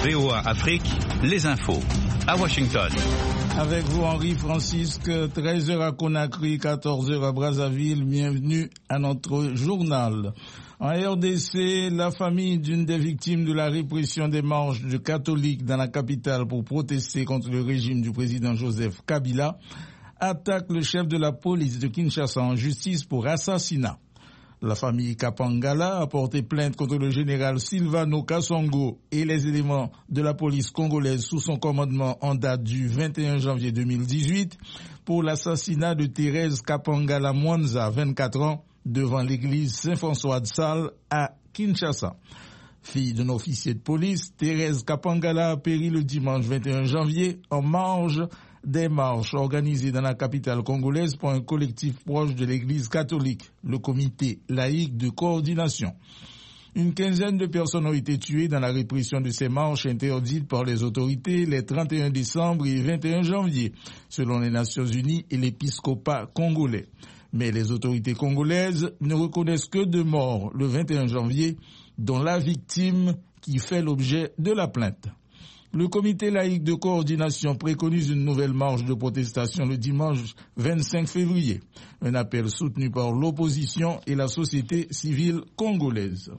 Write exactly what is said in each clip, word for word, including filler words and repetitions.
V O A Afrique, les infos. À Washington. Avec vous, Henri Francisque, treize heures à Conakry, quatorze heures à Brazzaville. Bienvenue à notre journal. En R D C, la famille d'une des victimes de la répression des marches de catholiques dans la capitale pour protester contre le régime du président Joseph Kabila attaque le chef de la police de Kinshasa en justice pour assassinat. La famille Kapangala a porté plainte contre le général Silvano Kasongo et les éléments de la police congolaise sous son commandement en date du vingt et un janvier deux mille dix-huit pour l'assassinat de Thérèse Kapangala Mwanza, vingt-quatre ans, devant l'église Saint-François de Sales à Kinshasa. Fille d'un officier de police, Thérèse Kapangala a péri le dimanche vingt et un janvier en marge des marches organisées dans la capitale congolaise par un collectif proche de l'église catholique, le comité laïque de coordination. Une quinzaine de personnes ont été tuées dans la répression de ces marches interdites par les autorités les trente et un décembre et vingt et un janvier, selon les Nations Unies et l'épiscopat congolais. Mais les autorités congolaises ne reconnaissent que deux morts le vingt et un janvier, dont la victime qui fait l'objet de la plainte. Le comité laïque de coordination préconise une nouvelle marche de protestation le dimanche vingt-cinq février. Un appel soutenu par l'opposition et la société civile congolaise.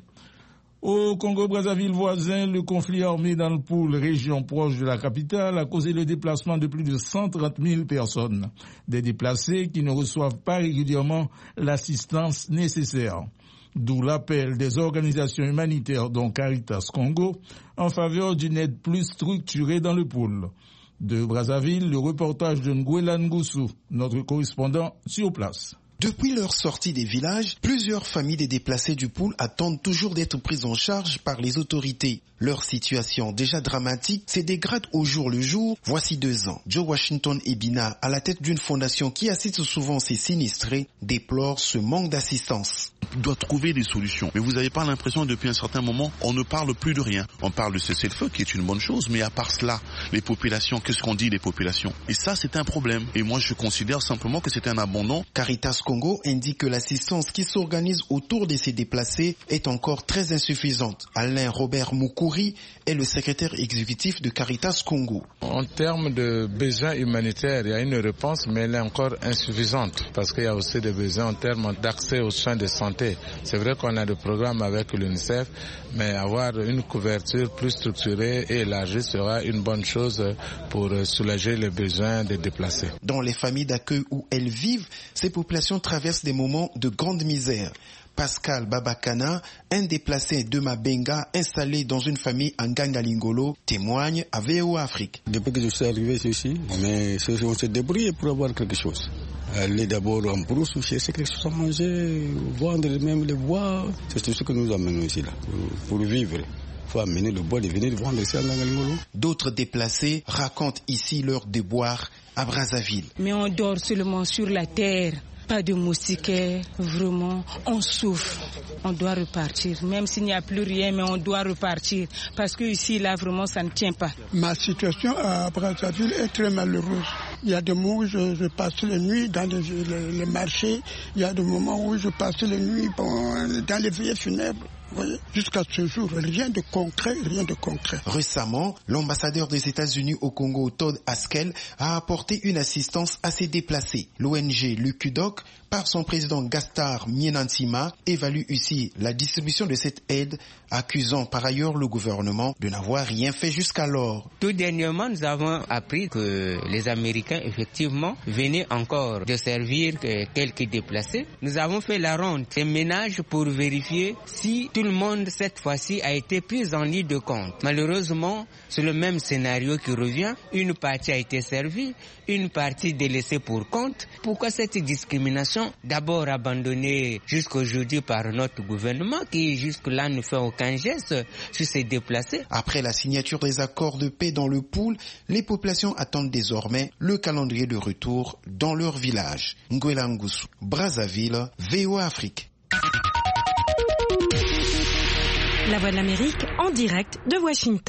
Au Congo-Brazzaville voisin, le conflit armé dans le Poul, région proche de la capitale, a causé le déplacement de plus de cent trente mille personnes. Des déplacés qui ne reçoivent pas régulièrement l'assistance nécessaire. D'où l'appel des organisations humanitaires dont Caritas Congo en faveur d'une aide plus structurée dans le Poul. De Brazzaville, le reportage de Nguela Ngoussou, notre correspondant sur place. Depuis leur sortie des villages, plusieurs familles des déplacés du Poul attendent toujours d'être prises en charge par les autorités. Leur situation, déjà dramatique, se dégrade au jour le jour. Voici deux ans. Joe Washington Ebina, à la tête d'une fondation qui assiste souvent ces sinistrés, déplore ce manque d'assistance. On doit trouver des solutions. Mais vous n'avez pas l'impression que depuis un certain moment, on ne parle plus de rien. On parle de cessez-le-feu, qui est une bonne chose, mais à part cela, les populations, qu'est-ce qu'on dit les populations? Et ça, c'est un problème. Et moi, je considère simplement que c'est un abandon. Caritas Congo indique que l'assistance qui s'organise autour de ces déplacés est encore très insuffisante. Alain Robert Moukouri est le secrétaire exécutif de Caritas Congo. En termes de besoins humanitaires, il y a une réponse, mais elle est encore insuffisante parce qu'il y a aussi des besoins en termes d'accès aux soins de santé. C'est vrai qu'on a des programmes avec l'UNICEF, mais avoir une couverture plus structurée et élargie sera une bonne chose pour soulager les besoins des déplacés. Dans les familles d'accueil où elles vivent, ces populations traversent des moments de grande misère. Pascal Babakana, un déplacé de Mabenga installé dans une famille en Gangalingolo, témoigne à V O A Afrique. Depuis que je suis arrivé ici, mais on s'est débrouillé pour avoir quelque chose. Aller d'abord en brousse, chercher quelque chose à manger, vendre même les bois. C'est tout ce que nous amenons ici là, pour, pour vivre. Il faut amener le bois et venir vendre ici à Gangalingolo. D'autres déplacés racontent ici leur déboire à Brazzaville. Mais on dort seulement sur la terre. Pas de moustiquaires, vraiment, on souffre. On doit repartir, même s'il n'y a plus rien, mais on doit repartir. Parce que ici, là, vraiment, ça ne tient pas. Ma situation à Brazzaville est très malheureuse. Il y a des moments où je, je passe les nuits dans les, les, les marchés. Il y a des moments où je passe les nuits bon, dans les veillées funèbres. Jusqu'à ce jour, rien de concret, rien de concret. Récemment, l'ambassadeur des États-Unis au Congo, Todd Haskell, a apporté une assistance à ces déplacés. L'O N G Lukudoc, par son président Gastar Mienantima, évalue ici la distribution de cette aide, accusant par ailleurs le gouvernement de n'avoir rien fait jusqu'alors. Tout dernièrement, nous avons appris que les Américains, effectivement, venaient encore de servir quelques déplacés. Nous avons fait la ronde des ménages pour vérifier si tout le monde, cette fois-ci, a été pris en ligne de compte. Malheureusement, c'est le même scénario qui revient. Une partie a été servie, une partie délaissée pour compte. Pourquoi cette discrimination, d'abord abandonnée jusqu'aujourd'hui par notre gouvernement, qui jusque-là ne fait aucun geste sur ces déplacés? Après la signature des accords de paix dans le Poul, les populations attendent désormais le calendrier de retour dans leur village. Nguela Ngoussou, Brazzaville, V O A Afrique. La Voix de l'Amérique en direct de Washington.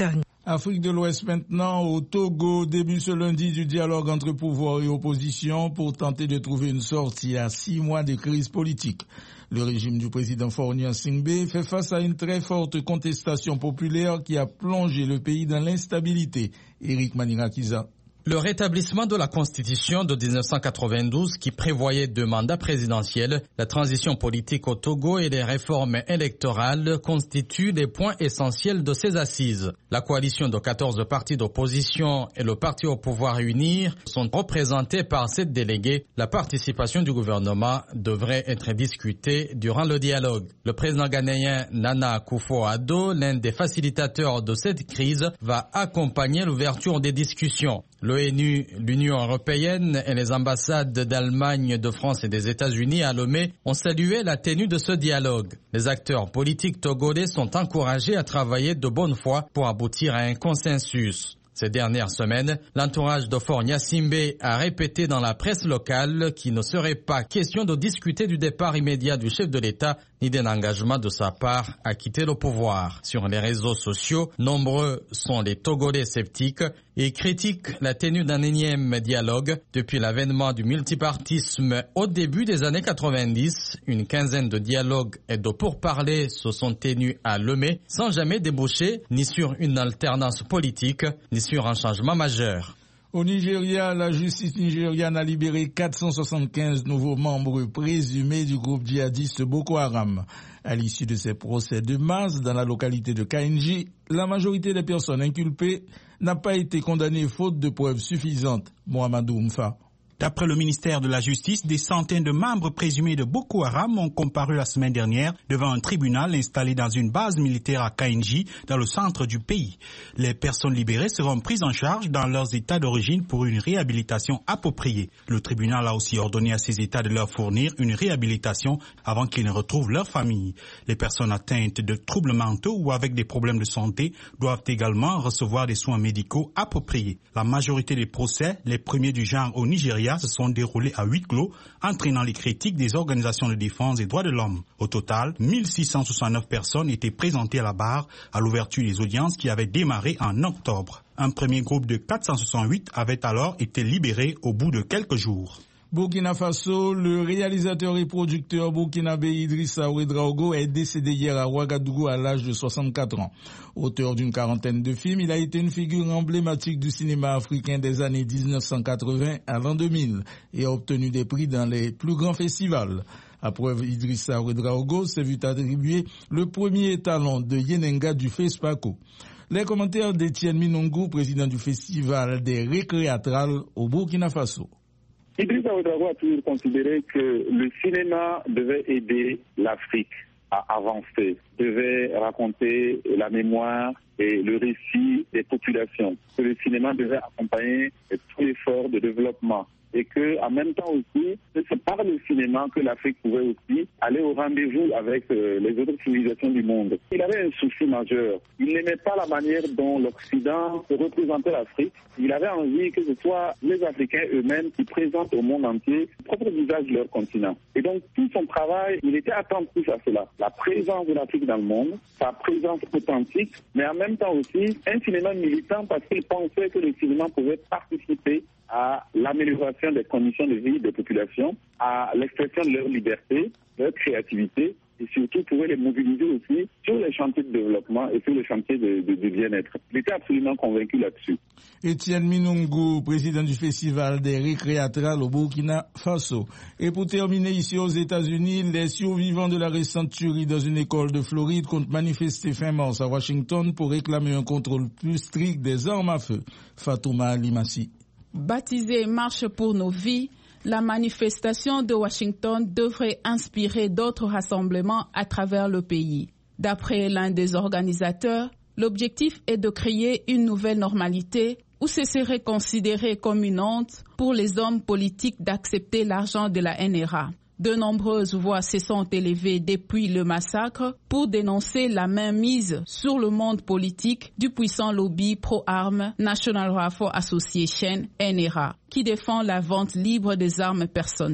Afrique de l'Ouest maintenant, au Togo, début ce lundi du dialogue entre pouvoir et opposition pour tenter de trouver une sortie à six mois de crise politique. Le régime du président Faure Gnassingbé fait face à une très forte contestation populaire qui a plongé le pays dans l'instabilité. Éric Manirakiza. Le rétablissement de la Constitution de dix-neuf cent quatre-vingt-douze qui prévoyait deux mandats présidentiels, la transition politique au Togo et les réformes électorales constituent les points essentiels de ces assises. La coalition de quatorze partis d'opposition et le parti au pouvoir Unir sont représentés par sept délégués. La participation du gouvernement devrait être discutée durant le dialogue. Le président ghanéen Nana Akufo-Addo, l'un des facilitateurs de cette crise, va accompagner l'ouverture des discussions. L'ONU, l'Union européenne et les ambassades d'Allemagne, de France et des États-Unis à Lomé ont salué la tenue de ce dialogue. Les acteurs politiques togolais sont encouragés à travailler de bonne foi pour aboutir à un consensus. Ces dernières semaines, l'entourage de Faure Gnassingbé a répété dans la presse locale qu'il ne serait pas question de discuter du départ immédiat du chef de l'État ni d'un engagement de sa part à quitter le pouvoir. Sur les réseaux sociaux, nombreux sont les Togolais sceptiques et critiquent la tenue d'un énième dialogue. Depuis l'avènement du multipartisme au début des années quatre-vingt-dix, une quinzaine de dialogues et de pourparlers se sont tenus à Lomé sans jamais déboucher ni sur une alternance politique ni sur un changement majeur. Au Nigeria, la justice nigériane a libéré quatre cent soixante-quinze nouveaux membres présumés du groupe djihadiste Boko Haram. À l'issue de ces procès de masse dans la localité de Kainji, la majorité des personnes inculpées n'a pas été condamnée faute de preuves suffisantes. Mohamedou Oumfa. D'après le ministère de la Justice, des centaines de membres présumés de Boko Haram ont comparu la semaine dernière devant un tribunal installé dans une base militaire à Kainji, dans le centre du pays. Les personnes libérées seront prises en charge dans leurs états d'origine pour une réhabilitation appropriée. Le tribunal a aussi ordonné à ces états de leur fournir une réhabilitation avant qu'ils ne retrouvent leur famille. Les personnes atteintes de troubles mentaux ou avec des problèmes de santé doivent également recevoir des soins médicaux appropriés. La majorité des procès, les premiers du genre au Nigeria, se sont déroulés à huis clos, entraînant les critiques des organisations de défense des droits de l'homme. Au total, mille six cent soixante-neuf personnes étaient présentées à la barre à l'ouverture des audiences qui avaient démarré en octobre. Un premier groupe de quatre cent soixante-huit avait alors été libéré au bout de quelques jours. Burkina Faso, le réalisateur et producteur burkinabé Idrissa Ouedraogo est décédé hier à Ouagadougou à l'âge de soixante-quatre ans. Auteur d'une quarantaine de films, il a été une figure emblématique du cinéma africain des années dix-neuf cent quatre-vingts à l'an deux mille et a obtenu des prix dans les plus grands festivals. À preuve, Idrissa Ouedraogo s'est vu attribuer le premier étalon de Yenenga du FESPACO. Les commentaires d'Étienne Minongo, président du Festival des Récréatrales au Burkina Faso. Idrissa Ouedraogo a toujours considéré que le cinéma devait aider l'Afrique à avancer, devait raconter la mémoire et le récit des populations, que le cinéma devait accompagner tout l'effort de développement et que, en même temps aussi, c'est par le cinéma que l'Afrique pouvait aussi aller au rendez-vous avec euh, les autres civilisations du monde. Il avait un souci majeur. Il n'aimait pas la manière dont l'Occident représentait l'Afrique. Il avait envie que ce soit les Africains eux-mêmes qui présentent au monde entier le propre visage de leur continent. Et donc, tout son travail, il était attentif à cela. La présence de l'Afrique dans le monde, sa présence authentique, mais en même temps aussi un cinéma militant parce qu'il pensait que le cinéma pouvait participer à l'amélioration des conditions de vie des populations, à l'expression de leur liberté, leur créativité, et surtout pouvait les mobiliser aussi sur les chantiers de développement et sur les chantiers de, de, de bien-être. Il était absolument convaincu là-dessus. Étienne Minungu, président du Festival des Récréatrales au Burkina Faso. Et pour terminer ici aux États-Unis, les survivants de la récente tuerie dans une école de Floride comptent manifester fin mars à Washington pour réclamer un contrôle plus strict des armes à feu. Fatouma Limassi. Baptisée Marche pour nos vies, la manifestation de Washington devrait inspirer d'autres rassemblements à travers le pays. D'après l'un des organisateurs, l'objectif est de créer une nouvelle normalité où ce serait considéré comme une honte pour les hommes politiques d'accepter l'argent de la N R A. De nombreuses voix se sont élevées depuis le massacre pour dénoncer la mainmise sur le monde politique du puissant lobby pro-armes National Rifle Association N R A, qui défend la vente libre des armes personnelles.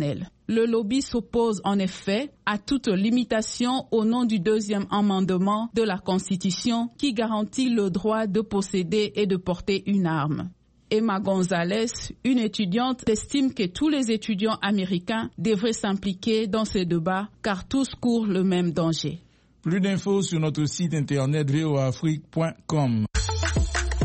Le lobby s'oppose en effet à toute limitation au nom du deuxième amendement de la Constitution qui garantit le droit de posséder et de porter une arme. Emma Gonzalez, une étudiante, estime que tous les étudiants américains devraient s'impliquer dans ce débat car tous courent le même danger. Plus d'infos sur notre site internet v o afrique point com.